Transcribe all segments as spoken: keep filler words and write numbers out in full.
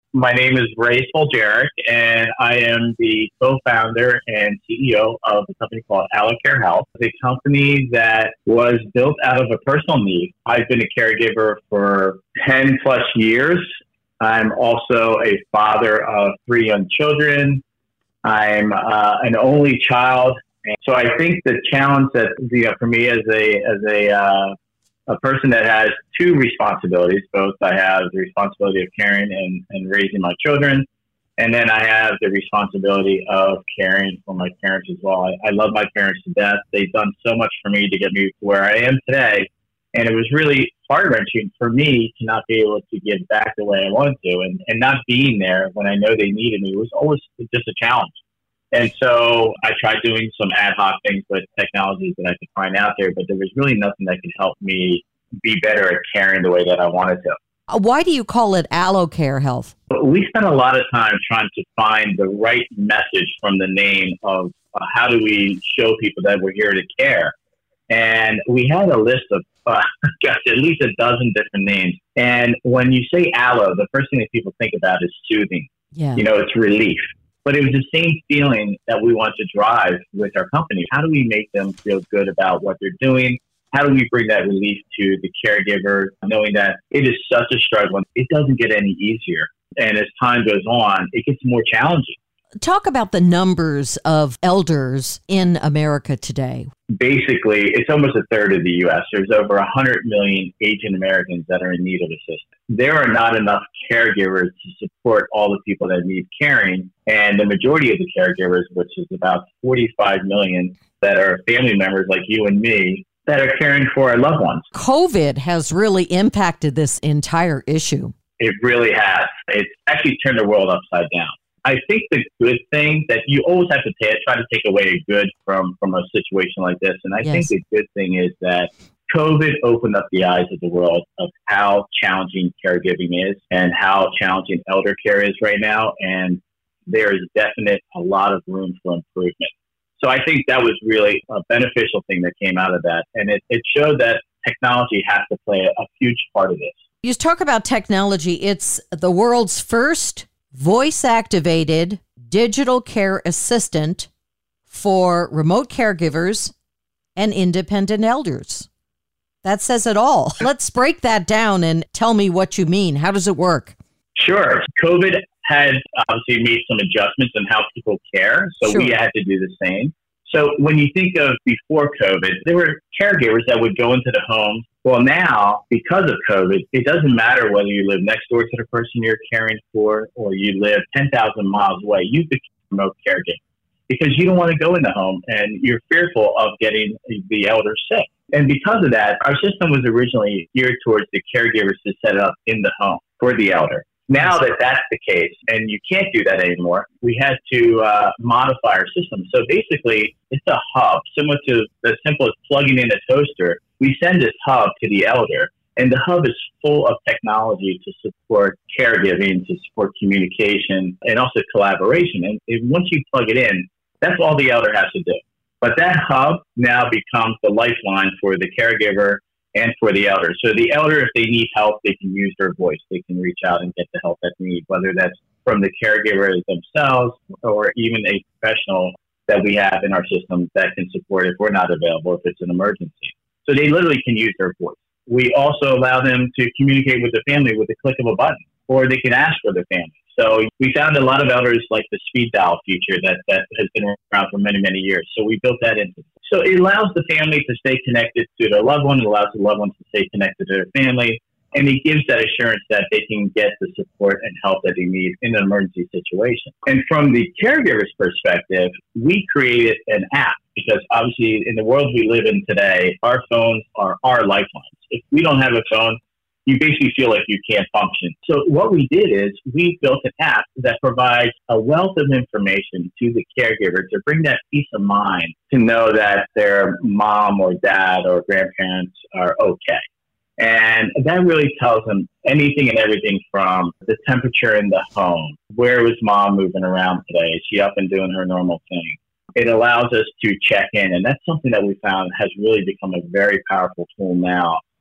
My name is Ray Spoljaric, and I am the co-founder and C E O of a company called AlloCare Health, a company that was built out of a personal need. I've been a caregiver for ten plus years. I'm also a father of three young children. I'm uh, an only child. And so I think the challenge that, you know, for me as a, as a, uh, a person that has two responsibilities, both I have the responsibility of caring and, and raising my children, and then I have the responsibility of caring for my parents as well. I, I love my parents to death. They've done so much for me to get me to where I am today, and it was really heart-wrenching for me to not be able to give back the way I wanted to, and, and not being there when I know they needed me was always just a challenge. And so I tried doing some ad hoc things with technologies that I could find out there, but there was really nothing that could help me be better at caring the way that I wanted to. Why do you call it AlloCare Health? We spent a lot of time trying to find the right message from the name of uh, how do we show people that we're here to care. And we had a list of, uh, gosh, at least a dozen different names. And when you say allo, the first thing that people think about is soothing. Yeah. You know, it's relief. But it was the same feeling that we want to drive with our company. How do we make them feel good about what they're doing? How do we bring that relief to the caregiver, knowing that it is such a struggle and it doesn't get any easier? And as time goes on, it gets more challenging. Talk about the numbers of elders in America today. Basically, it's almost a third of the U S. There's over one hundred million Asian Americans that are in need of assistance. There are not enough caregivers to support all the people that need caring. And the majority of the caregivers, which is about forty-five million, that are family members like you and me, that are caring for our loved ones. COVID has really impacted this entire issue. It really has. It's actually turned the world upside down. I think the good thing that you always have to t- try to take away a good from, from a situation like this. And I Yes. think the good thing is that COVID opened up the eyes of the world of how challenging caregiving is and how challenging elder care is right now. And there is definite a lot of room for improvement. So I think that was really a beneficial thing that came out of that. And it, it showed that technology has to play a, a huge part of this. You talk about technology. It's the world's first voice-activated digital care assistant for remote caregivers and independent elders. That says it all. Let's break that down and tell me what you mean. How does it work? Sure. COVID had obviously made some adjustments in how people care, so Sure. we had to do the same. So when you think of before COVID, there were caregivers that would go into the home. Well, now, because of COVID, it doesn't matter whether you live next door to the person you're caring for or you live ten thousand miles away. You become remote caregiving because you don't want to go in the home and you're fearful of getting the elder sick. And because of that, our system was originally geared towards the caregivers to set it up in the home for the elder. Now that that's the case, and you can't do that anymore, we had to uh, modify our system. So basically, it's a hub, similar to the simple as plugging in a toaster. We send this hub to the elder, and the hub is full of technology to support caregiving, to support communication, and also collaboration. And if, once you plug it in, that's all the elder has to do. But that hub now becomes the lifeline for the caregiver and for the elder. So the elder, if they need help, they can use their voice. They can reach out and get the help that they need, whether that's from the caregiver themselves or even a professional that we have in our system that can support if we're not available, if it's an emergency. So they literally can use their voice. We also allow them to communicate with the family with the click of a button, or they can ask for the family. So we found a lot of elders like the speed dial feature that, that has been around for many, many years. So we built that in. So it allows the family to stay connected to their loved one. It allows the loved ones to stay connected to their family. And it gives that assurance that they can get the support and help that they need in an emergency situation. And from the caregiver's perspective, we created an app because obviously in the world we live in today, our phones are our lifelines. If we don't have a phone, you basically feel like you can't function. So what we did is we built an app that provides a wealth of information to the caregiver to bring that peace of mind to know that their mom or dad or grandparents are okay. And that really tells them anything and everything from the temperature in the home. Where was mom moving around today? Is she up and doing her normal thing? It allows us to check in. And that's something that we found has really become a very powerful tool now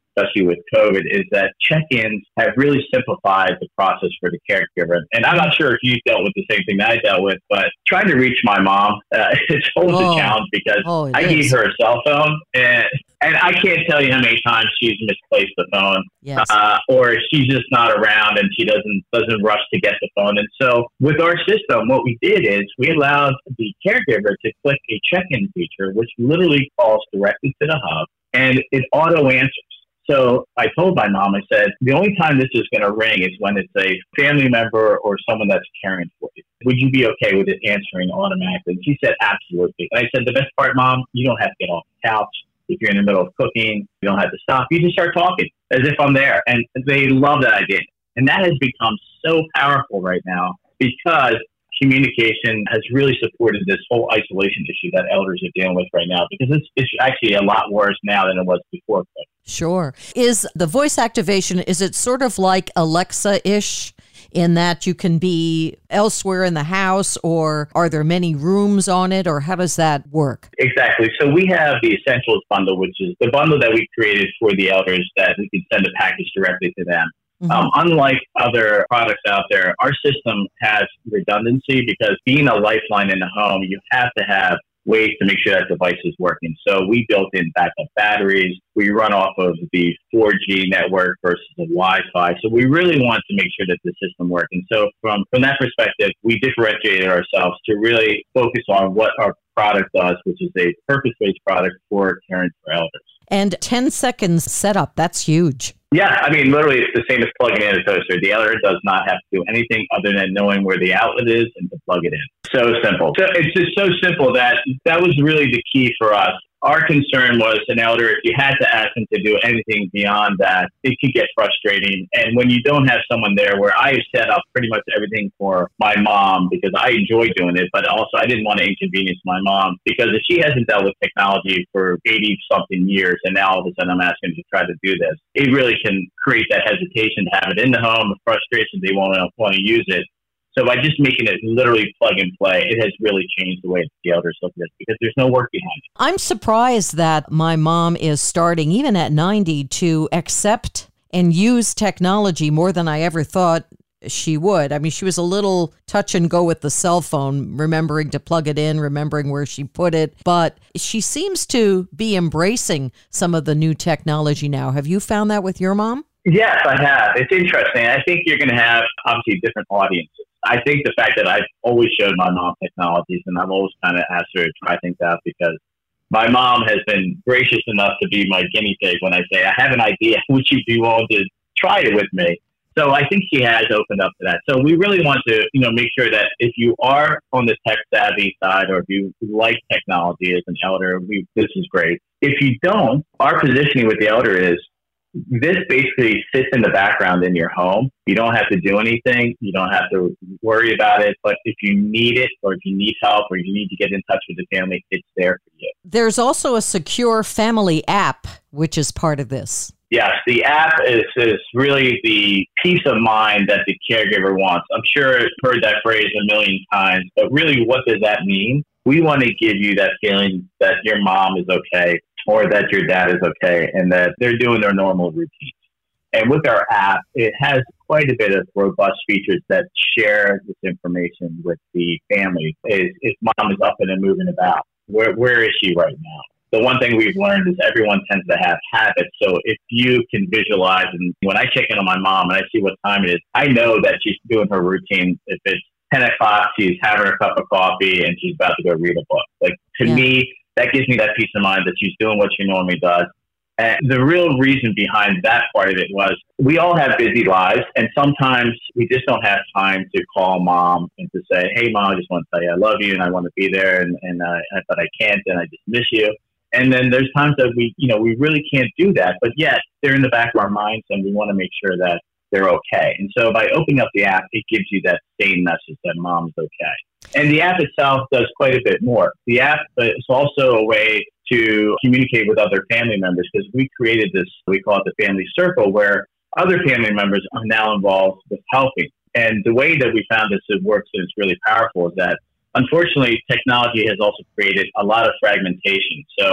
especially with COVID, is that check-ins have really simplified the process for the caregiver. And I'm not sure if you dealt with the same thing that I dealt with, but trying to reach my mom uh, is always Oh, a challenge because oh, it I is. gave her a cell phone, and and I can't tell you how many times she's misplaced the phone, Yes. uh, or she's just not around and she doesn't doesn't rush to get the phone. And so with our system, what we did is we allowed the caregiver to click a check-in feature, which literally calls directly to the hub, and it auto answers. So I told my mom, I said, the only time this is going to ring is when it's a family member or someone that's caring for you. Would you be okay with it answering automatically? And she said, absolutely. And I said, the best part, Mom, you don't have to get off the couch. If you're in the middle of cooking, you don't have to stop. You just start talking as if I'm there. And they love that idea. And that has become so powerful right now because communication has really supported this whole isolation issue that elders are dealing with right now, because it's, it's actually a lot worse now than it was before. Sure. Is the voice activation, is it sort of like Alexa-ish in that you can be elsewhere in the house, or are there many rooms on it, or how does that work? Exactly. So we have the Essentials bundle, which is the bundle that we created for the elders that we can send a package directly to them. Mm-hmm. Um, unlike other products out there, our system has redundancy because being a lifeline in the home, you have to have ways to make sure that device is working. So we built in backup batteries. We run off of the four G network versus the Wi-Fi. So we really want to make sure that the system works. And so from, from that perspective, we differentiated ourselves to really focus on what our product does, which is a purpose-based product for caring for elders. And ten seconds setup, that's huge. Yeah, I mean, literally, it's the same as plugging in a toaster. The elder does not have to do anything other than knowing where the outlet is and to plug it in. So simple. So it's just so simple that that was really the key for us. Our concern was an elder, if you had to ask them to do anything beyond that, it could get frustrating. And when you don't have someone there, where I set up pretty much everything for my mom because I enjoy doing it, but also I didn't want to inconvenience my mom, because if she hasn't dealt with technology for eighty something years and now all of a sudden I'm asking her to try to do this, it really can create that hesitation to have it in the home, the frustration they won't want to use it. So by just making it literally plug and play, it has really changed the way the elders look at it because there's no work behind it. I'm surprised that my mom is starting, even at ninety, to accept and use technology more than I ever thought she would. I mean, she was a little touch and go with the cell phone, remembering to plug it in, remembering where she put it. But she seems to be embracing some of the new technology now. Have you found that with your mom? Yes, I have. It's interesting. I think you're going to have, obviously, different audiences. I think the fact that I've always showed my mom technologies and I've always kind of asked her to try things out, because my mom has been gracious enough to be my guinea pig when I say, I have an idea, would you be willing to try it with me? So I think she has opened up to that. So we really want to, you know, make sure that if you are on the tech savvy side, or if you like technology as an elder, we, this is great. If you don't, our positioning with the elder is, this basically sits in the background in your home. You don't have to do anything. You don't have to worry about it. But if you need it, or if you need help, or you need to get in touch with the family, it's there for you. There's also a secure family app, which is part of this. Yes, the app is, is really the peace of mind that the caregiver wants. I'm sure you've heard that phrase a million times, but really, what does that mean? We want to give you that feeling that your mom is okay, or that your dad is okay, and that they're doing their normal routines. And with our app, it has quite a bit of robust features that share this information with the family. Is if mom is up and moving about, where where is she right now? The one thing we've learned is everyone tends to have habits. So if you can visualize, and when I check in on my mom and I see what time it is, I know that she's doing her routine. If it's ten o'clock, she's having a cup of coffee and she's about to go read a book. Like, to Yeah. me, that gives me that peace of mind that she's doing what she normally does. And the real reason behind that part of it was, we all have busy lives, and sometimes we just don't have time to call mom and to say, hey, mom, I just want to tell you I love you and I want to be there, and, and uh, but I can't, and I just miss you. And then there's times that we, you know, we really can't do that, but yet they're in the back of our minds, and we want to make sure that they're okay. And so by opening up the app, it gives you that same message that mom's okay. And the app itself does quite a bit more. The app is also a way to communicate with other family members, because we created this, we call it the family circle, where other family members are now involved with helping. And the way that we found this it works and it's really powerful is that, unfortunately, technology has also created a lot of fragmentation. So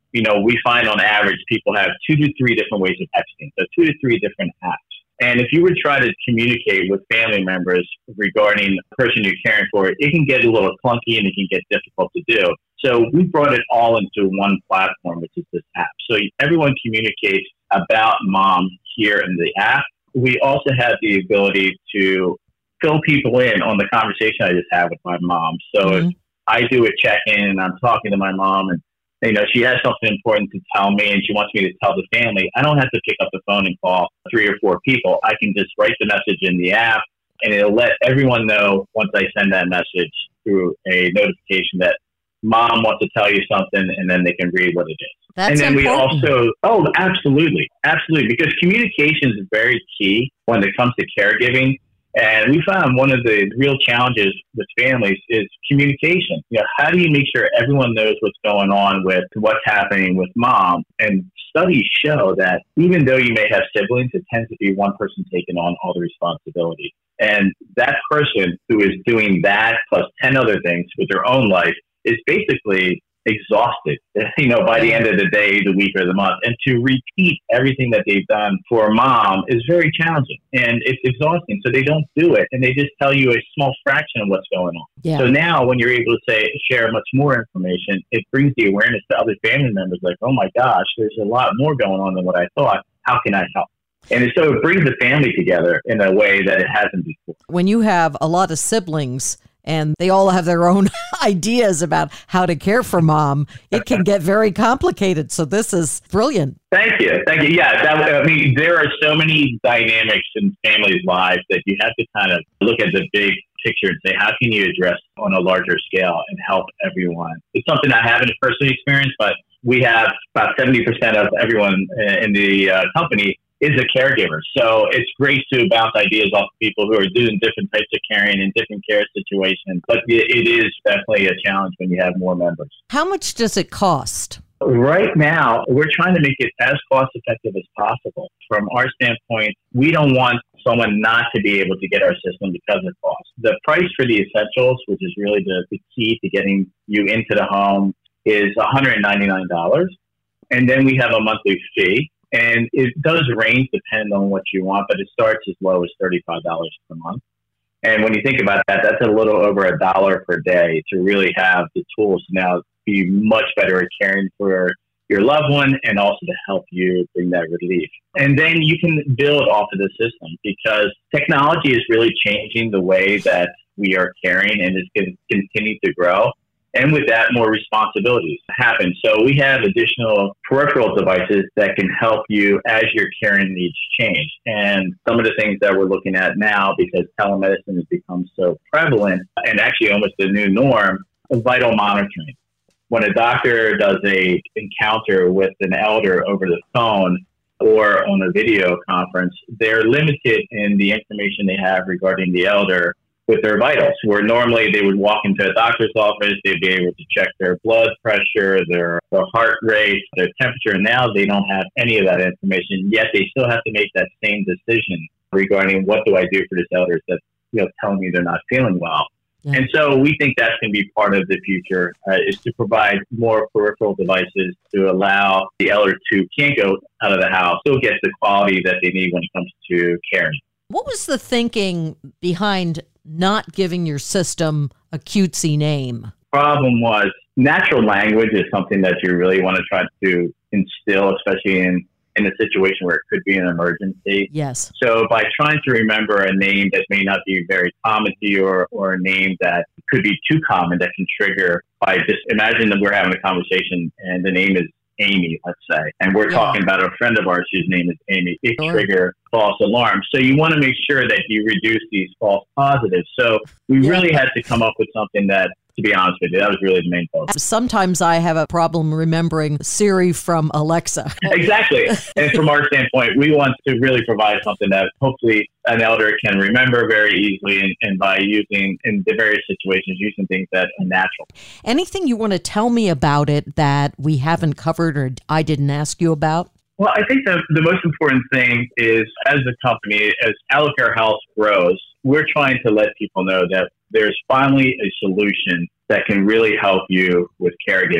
you know, we find on average people have two to three different ways of texting, so two to three different apps. And if you were to try to communicate with family members regarding the person you're caring for, it can get a little clunky and it can get difficult to do. So we brought it all into one platform, which is this app. So everyone communicates about mom here in the app. We also have the ability to fill people in on the conversation I just had with my mom. So mm-hmm. if I do a check-in and I'm talking to my mom and you know, she has something important to tell me and she wants me to tell the family, I don't have to pick up the phone and call three or four people. I can just write the message in the app and it'll let everyone know once I send that message through a notification that mom wants to tell you something, and then they can read what it is. That's and then important. we also, oh, absolutely. Absolutely. Because communication is very key when it comes to caregiving. And we found one of the real challenges with families is communication. You know, how do you make sure everyone knows what's going on with what's happening with mom? And studies show that even though you may have siblings, it tends to be one person taking on all the responsibility. And that person who is doing that plus ten other things with their own life is basically exhausted, you know, by the end of the day, the week, or the month. And to repeat everything that they've done for mom is very challenging and it's exhausting. So they don't do it and they just tell you a small fraction of what's going on. Yeah. So now when you're able to say, share much more information, it brings the awareness to other family members like, oh my gosh, there's a lot more going on than what I thought. How can I help? And so it brings the family together in a way that it hasn't before. When you have a lot of siblings, and they all have their own ideas about how to care for mom, it can get very complicated. So this is brilliant. Thank you. Thank you. Yeah, that, I mean, there are so many dynamics in families' lives that you have to kind of look at the big picture and say, how can you address on a larger scale and help everyone? It's something I haven't personally experienced, but we have about seventy percent of everyone in the uh, company is a caregiver. So it's great to bounce ideas off of people who are doing different types of caring in different care situations. But it is definitely a challenge when you have more members. How much does it cost? Right now, we're trying to make it as cost effective as possible. From our standpoint, we don't want someone not to be able to get our system because of cost. The price for the essentials, which is really the, the key to getting you into the home, is one hundred ninety-nine dollars. And then we have a monthly fee. And it does range depending on what you want, but it starts as low as thirty-five dollars per month. And when you think about that, that's a little over a dollar per day to really have the tools to now be much better at caring for your loved one and also to help you bring that relief. And then you can build off of the system because technology is really changing the way that we are caring and is going to continue to grow. And with that, more responsibilities happen. So we have additional peripheral devices that can help you as your caring needs change. And some of the things that we're looking at now, because telemedicine has become so prevalent and actually almost the new norm, vital monitoring. When a doctor does a encounter with an elder over the phone or on a video conference, they're limited in the information they have regarding the elder with their vitals, where normally they would walk into a doctor's office, they'd be able to check their blood pressure, their, their heart rate, their temperature. And now they don't have any of that information, yet they still have to make that same decision regarding what do I do for this elder that's, you know, telling me they're not feeling well. Yeah. And so we think that's going to be part of the future, uh, is to provide more peripheral devices to allow the elder who can't go out of the house still get the quality that they need when it comes to caring. What was the thinking behind not giving your system a cutesy name? Problem was natural language is something that you really want to try to instill, especially in, in a situation where it could be an emergency. Yes. So by trying to remember a name that may not be very common to you or, or a name that could be too common that can trigger by just imagine that we're having a conversation and the name is Amy, let's say, and we're yeah. talking about a friend of ours whose name is Amy. It sure. trigger false alarms. So you want to make sure that you reduce these false positives. So we yeah. really had to come up with something that, to be honest with you, that was really the main focus. Sometimes I have a problem remembering Siri from Alexa. Exactly. And from our standpoint, we want to really provide something that hopefully an elder can remember very easily and, and by using, in the various situations, using things that are natural. Anything you want to tell me about it that we haven't covered or I didn't ask you about? Well, I think the, the most important thing is, as a company, as Alacare Health grows, we're trying to let people know that there's finally a solution that can really help you with caregiving.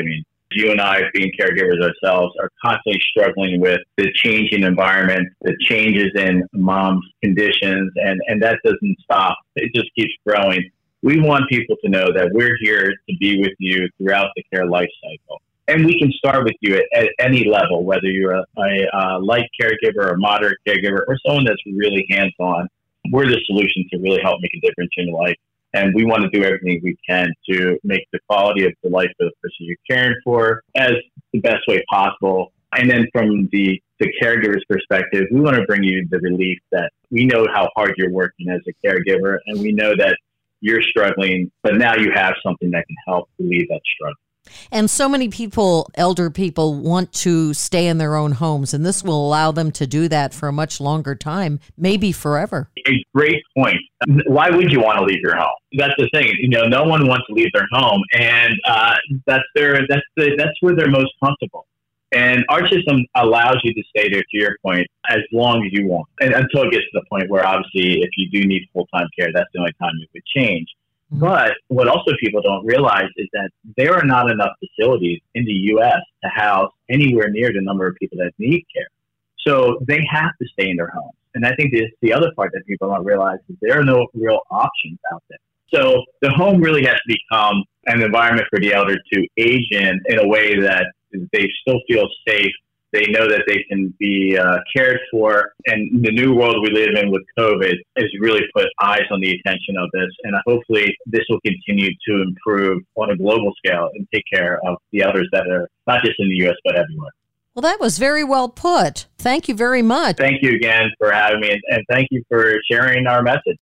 You and I, being caregivers ourselves, are constantly struggling with the changing environment, the changes in mom's conditions, and, and that doesn't stop. It just keeps growing. We want people to know that we're here to be with you throughout the care life cycle. And we can start with you at, at any level, whether you're a, a, a light caregiver, a moderate caregiver, or someone that's really hands-on. We're the solution to really help make a difference in your life. And we want to do everything we can to make the quality of the life of the person you're caring for as the best way possible. And then from the, the caregiver's perspective, we want to bring you the relief that we know how hard you're working as a caregiver, and we know that you're struggling, but now you have something that can help relieve that struggle. And so many people, elder people, want to stay in their own homes, and this will allow them to do that for a much longer time, maybe forever. A great point. Why would you want to leave your home? That's the thing. You know, no one wants to leave their home, and uh, that's their that's the that's where they're most comfortable. And our system allows you to stay there, to your point, as long as you want, and until it gets to the point where, obviously, if you do need full-time care, that's the only time it would change. But what also people don't realize is that there are not enough facilities in the U S to house anywhere near the number of people that need care. So they have to stay in their homes. And I think this, the other part that people don't realize is there are no real options out there. So the home really has to become an environment for the elder to age in in a way that they still feel safe. They know that they can be uh, cared for. And the new world we live in with COVID has really put eyes on the attention of this. And hopefully this will continue to improve on a global scale and take care of the elders that are not just in the U S, but everywhere. Well, that was very well put. Thank you very much. Thank you again for having me. And, and thank you for sharing our message.